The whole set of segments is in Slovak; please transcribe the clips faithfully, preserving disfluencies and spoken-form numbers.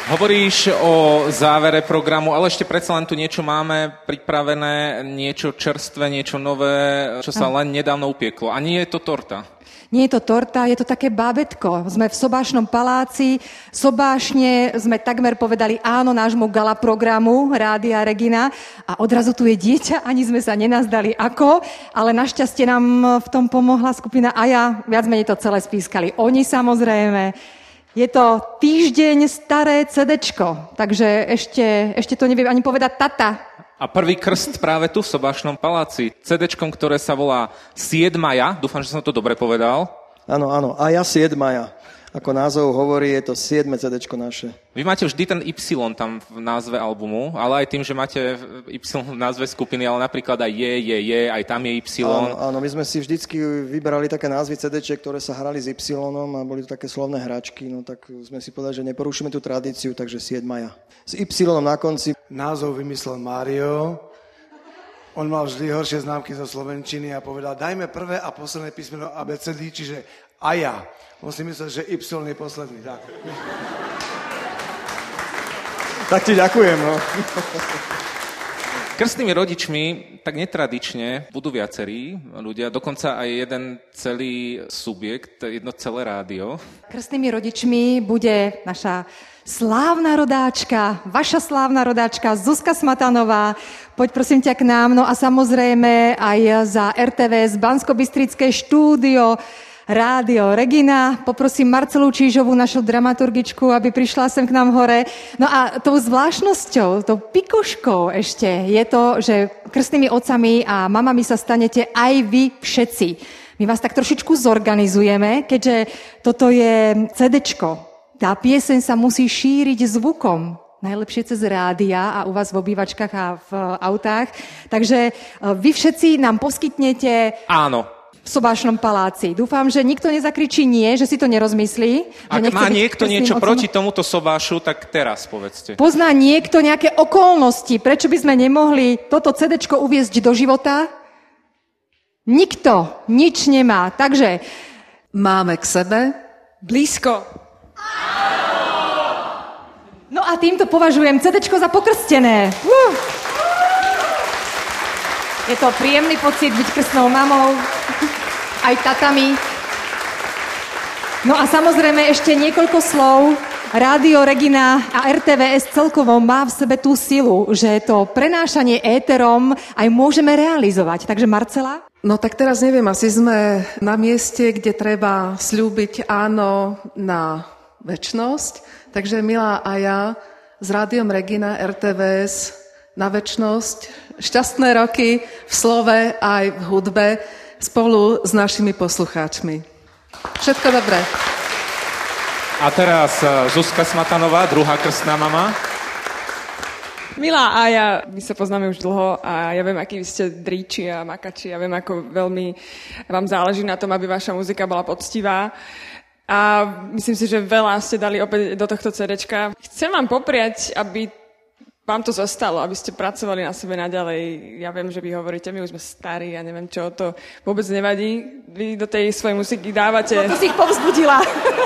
Hovoríš o závere programu, ale ešte predsa len tu niečo máme pripravené, niečo čerstvé, niečo nové, čo sa len nedávno upieklo. A nie je to torta. Nie je to torta, je to také bábätko. Sme v Sobášnom paláci, sobášne sme takmer povedali áno nášmu gala programu Rádia Regina a odrazu tu je dieťa, ani sme sa nenazdali ako, ale našťastie nám v tom pomohla skupina Aja, viac menej to celé spískali. Oni samozrejme. Je to týždeň staré cedečko, takže ešte, ešte to neviem ani povedať tata. A prvý krst práve tu v Sobášnom paláci. cedečkom, ktoré sa volá Siedmaja. Dúfam, že som to dobre povedal. Áno, áno. A ja Siedmaja. Ako názov hovorí, je to siedme cedečko naše. Vy máte vždy ten Y tam v názve albumu, ale aj tým, že máte Y v názve skupiny, ale napríklad aj je, je, je, aj tam je Y. Áno, áno, my sme si vždycky vybrali také názvy cédečiek, ktoré sa hrali s Y a boli to také slovné hračky, no tak sme si povedali, že neporušíme tú tradíciu, takže Siedmaja. S Y na konci. Názov vymyslel Mário. On mal vždy horšie známky zo slovenčiny a povedal, dajme prvé a posledné písmeno á bé cé dé, čiže Aja. On si myslel, že Y je posledný. Tak, tak ti ďakujem. No. Krstnými rodičmi tak netradične budú viacerí ľudia, dokonca aj jeden celý subjekt, jedno celé rádio. Krstnými rodičmi bude naša slávna rodáčka, vaša slávna rodáčka Zuzka Smatanová. Poď prosím ťa k nám. No a samozrejme aj za er té vé es Banskobystrické štúdio Rádio Regina. Poprosím Marcelu Čížovú, našu dramaturgičku, aby prišla sem k nám hore. No a tou zvláštnosťou, tou pikoškou ešte je to, že krstnými otcami a mamami sa stanete aj vy všetci. My vás tak trošičku zorganizujeme, keďže toto je cedečko. Tá pieseň sa musí šíriť zvukom. Najlepšie cez rádia a u vás v obývačkách a v autách. Takže vy všetci nám poskytnete... Áno. V Sobášnom paláci. Dúfam, že nikto nezakričí nie, že si to nerozmyslí. Ak má niekto niečo otcom... proti tomuto Sobášu, tak teraz povedzte. Pozná niekto nejaké okolnosti, prečo by sme nemohli toto cedečko uviesť do života? Nikto nič nemá. Takže máme k sebe blízko. No a týmto považujem cedečko za pokrstené. Uh. Je to príjemný pocit byť krstnou mamou, aj tatami. No a samozrejme ešte niekoľko slov. Rádio Regina a er té vé es celkovo má v sebe tú silu, že to prenášanie éterom aj môžeme realizovať. Takže Marcela? No tak teraz neviem, asi sme na mieste, kde treba sľúbiť áno na večnosť. Takže milá Aja, s Rádiom Regina, er té vé es na večnosť, šťastné roky v slove aj v hudbe spolu s našimi poslucháčmi. Všetko dobré. A teraz Zuzka Smatanová, druhá krstná mama. Milá Aja, my sa poznáme už dlho a ja viem, akí vy ste dríči a makači. Ja viem, ako veľmi vám záleží na tom, aby vaša muzika bola poctivá. A myslím si, že veľa ste dali opäť do tohto cédečka. Chcem vám popriať, aby vám to zostalo, aby ste pracovali na sebe naďalej. Ja viem, že vy hovoríte, my už sme starí, ja neviem čo, to vôbec nevadí. Vy do tej svojej muziky dávate... No to si ich povzbudila.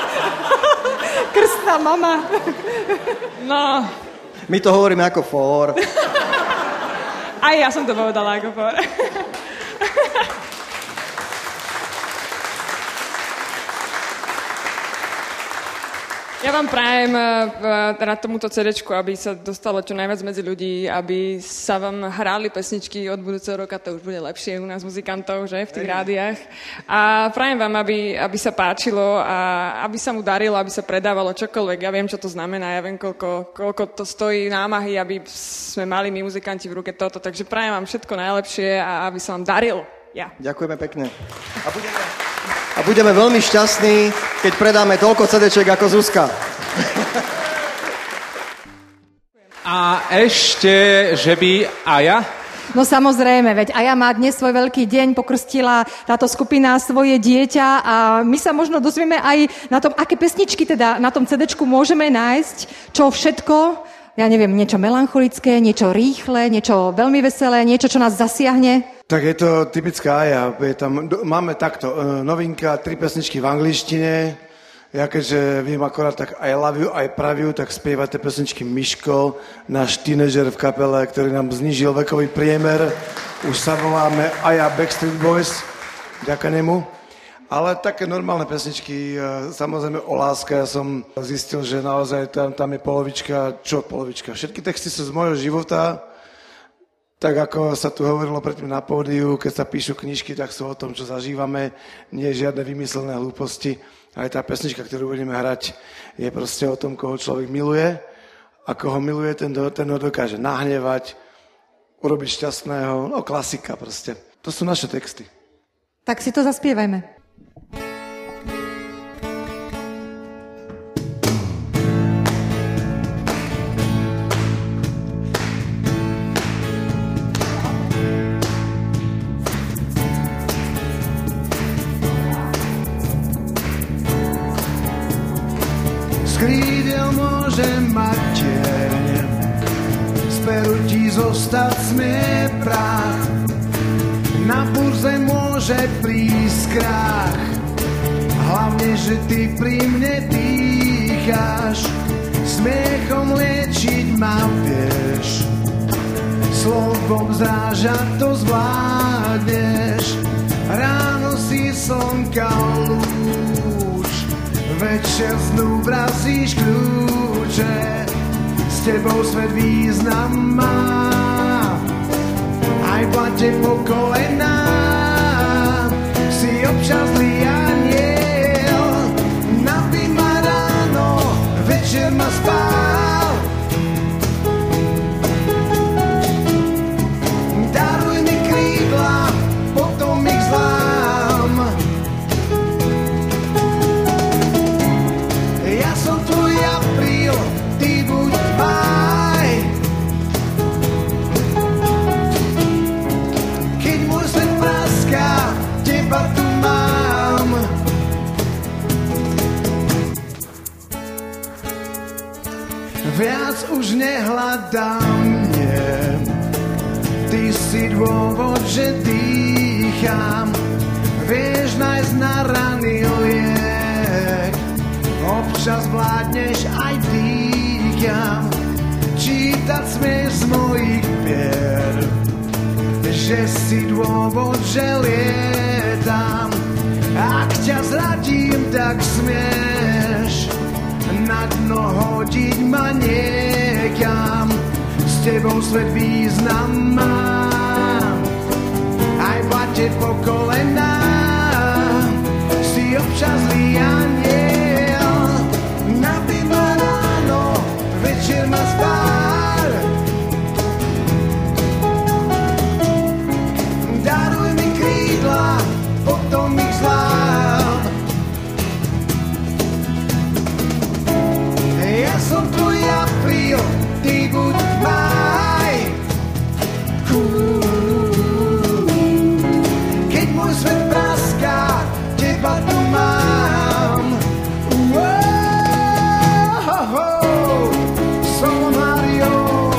Krstná mama. No. My to hovoríme ako fór. Aj ja som to povedala ako fór. Ja vám prajem na tomuto cédečku, aby sa dostalo čo najviac medzi ľudí, aby sa vám hrali pesničky od budúceho roka, to už bude lepšie u nás muzikantov, že, v tých rádiách. A prajem vám, aby, aby sa páčilo a aby sa mu darilo, aby sa predávalo čokoľvek. Ja viem, čo to znamená, ja viem, koľko, koľko to stojí námahy, aby sme mali my muzikanti v ruke toto. Takže prajem vám všetko najlepšie a aby sa vám darilo. Ja. Ďakujeme pekne. A budeme... A budeme veľmi šťastní, keď predáme toľko cédečiek ako Zuzka. A ešte, že by Aja? No samozrejme, veď Aja má dnes svoj veľký deň, pokrstila táto skupina svoje dieťa a my sa možno dozvieme aj na tom, aké pesničky teda na tom cédečku môžeme nájsť, čo všetko, ja neviem, niečo melancholické, niečo rýchle, niečo veľmi veselé, niečo, čo nás zasiahne. Tak je to typická Aja. Je tam, máme takto, novinka, tri pesničky v angličtine, Ja keďže viem akorát tak I love you, I prav you, tak spieva tie pesničky Miško, náš tínežer v kapele, ktorý nám znížil vekový priemer. Už sa voláme Aja Backstreet Boys, ďakujem nemu. Ale také normálne pesničky, samozrejme o láske, ja som zistil, že naozaj tam, tam je polovička, čo polovička? Všetky texty sú z môjho života, tak ako sa tu hovorilo predtým na pódiu, keď sa píšu knižky, tak sú o tom, čo zažívame, nie je žiadne vymyslené hlúposti. Aj tá pesnička, ktorú budeme hrať, je proste o tom, koho človek miluje. A koho miluje, ten, ten ho dokáže nahnevať, urobiť šťastného. No, klasika proste. To sú naše texty. Tak si to zaspievajme. Krídel môže mať tieň, z peru ti zostať smie prach, na burze môže prísť krach, hlavne, že ty pri mne dýcháš, smiechom liečiť ma vieš, slovom zrážať to zvládneš, ráno si slnka lúč, večer snu vrazíš kľúče, s tebou svet význam má, aj plate po kolená, si občas zlý aniel, napí ma ráno, večer ma spál, daruj mi krídla, potom ich zlám. Viac už nehľadám, nie. Ty si dôvod, že dýcham. Vieš nájsť na rany liek. Občas vládneš aj dýcham. Čítať smieš z mojich pier. Že si dôvod, že lietam. Ak ťa zradím, tak smieš na dno hodiť ma niekam, s tebou svet význam mám, aj plate po kolená, si občas zlý aniel, napí ma ráno, večer ma spál, daruj mi krídla, potom ich zlám. Ja som tvoj apríl, ty buď maj. Keď môj svet praská, teba tu mám. Som Mario.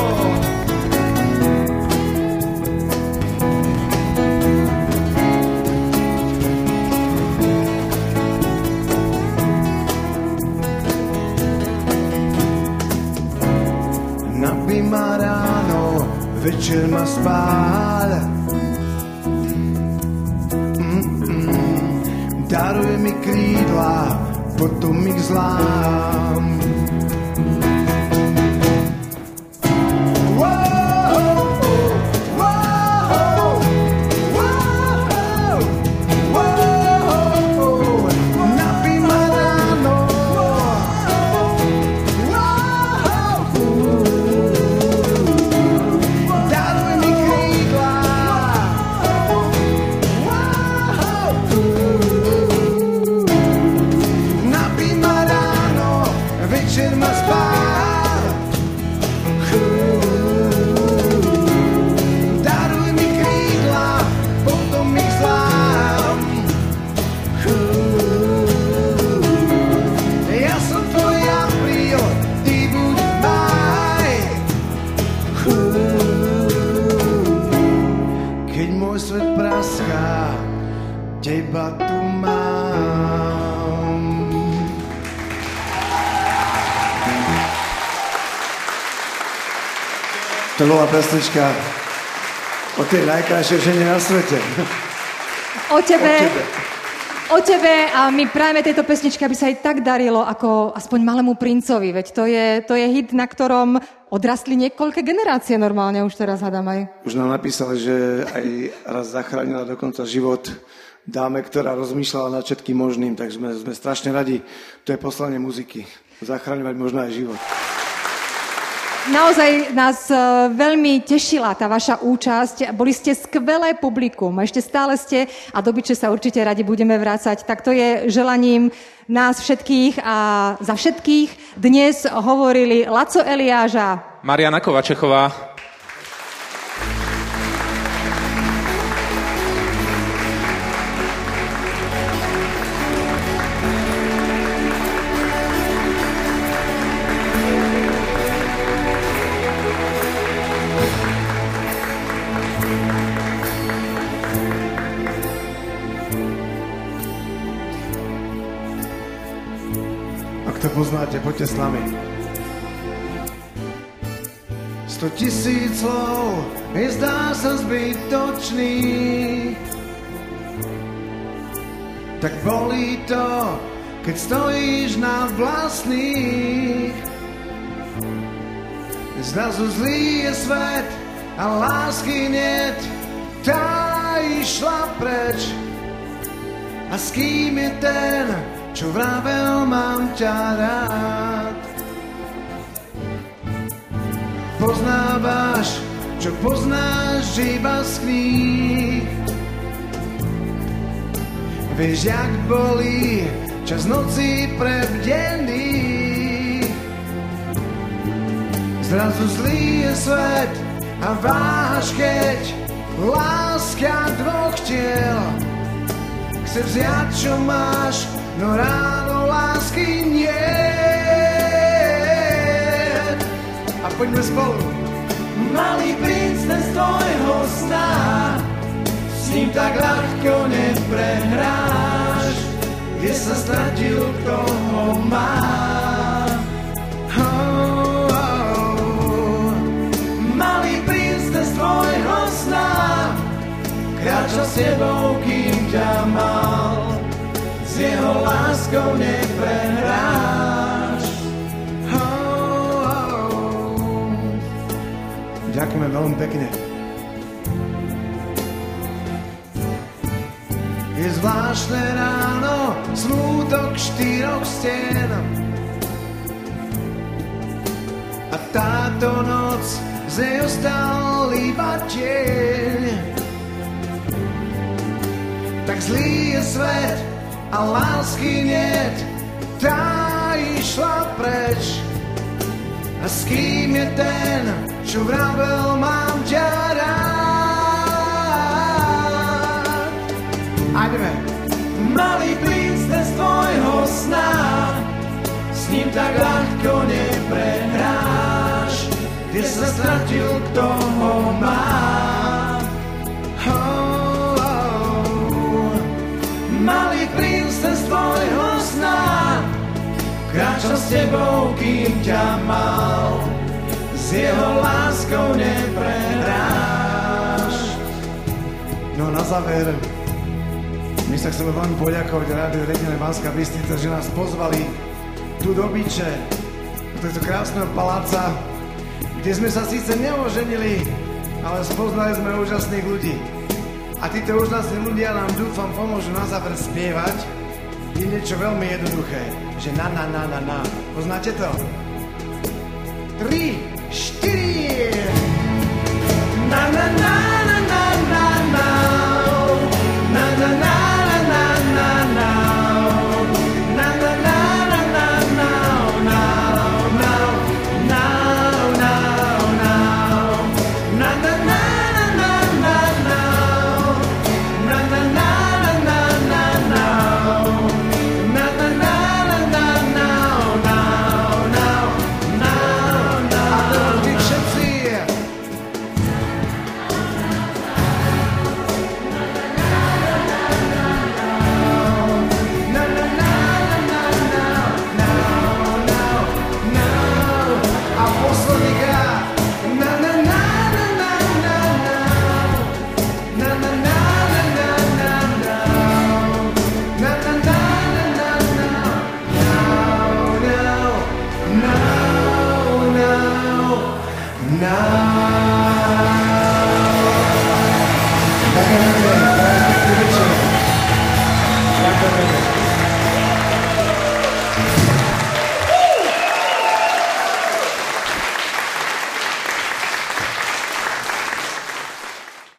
Napí ma ráno, večer ma spál. Mm-mm. Daruje mi krídla, potom ich zlám. To bola pesnička o tej najkrajšej žene na svete. O tebe. O tebe. O tebe a my prajeme tejto pesničke, aby sa aj tak darilo ako aspoň malému princovi. Veď to je, to je hit, na ktorom odrastli niekoľké generácie normálne, už teraz hádam aj. Už nám napísali, že aj raz zachránila dokonca život dáme, ktorá rozmýšľala nad všetkým možným, takže sme, sme strašne radi. To je poslanie muziky. Zachraňovať možno aj život. Naozaj nás veľmi tešila tá vaša účasť. Boli ste skvelé publikum. Ešte stále ste a do Byče sa určite radi budeme vrácať. Tak to je želaním nás všetkých a za všetkých. Dnes hovorili Laco Eliáža, Mariana Kovačechová, poznáte, poďte s nami. Sto tisíc slov nezdá sa zbytočných, tak bolí to, keď stojíš na vlastných. Zrazu zlý je svet a lásky niet, tá išla preč. A s kým je ten, čo vravel, mám ťa rád? Poznávaš, čo poznáš iba z kníh. Vieš, jak bolí čas noci prebdený. Zrazu zlý je svet a váš, keď láska dvoch tiel chce vziať, čo máš, no ráno lásky niet. A poďme spolu. Malý princ, ten z tvojho sna, s ním tak ľahko neprehráš. Kde sa stratil, kto ho má? Oh, oh. Malý princ, ten z tvojho sna, kráčal s tebou, kým ťa mal. S jeho láskou neprehráš. Oh, oh. Ďakujeme veľmi pekne. Je zvláštne ráno, smútok štyroch stien. A táto noc z nej ostal iba tieň. Tak zlý je svet a lásky niet, tá išla preč. A s kým je ten, čo vravel, mám ťa rád? Ajdeme. Malý princ, ten z tvojho sna, s ním tak ľahko neprehráš. Kde sa stratil, kto ho má? Oh, oh. Malý princ, ten z tvojho sna, kráčal s tebou, kým ťa mal. S jeho láskou neprehráš. No na záver, my sa chceme veľmi poďakovať Rádiu Regina Banská Bystrica, že nás pozvali tu do Byče, do tohto krásneho paláca, kde sme sa síce neoženili, ale spoznali sme úžasných ľudí. A títo úžasní ľudia nám, dúfam, pomôžu na záver spievať. Je niečo veľmi jednoduché, že na, na, na, na, na. Poznáte to? Tri, štyri. Na, na, na, na, na, na, na. Na, na, na, na, na, na. Na, na, na, na, na, na. Now, now, now, now, now. Na, na, na, na, na, na. Na, na, na, na, na, na. Na, na, na, na, na, now, now, now, now, now. A teraz vy všetci now.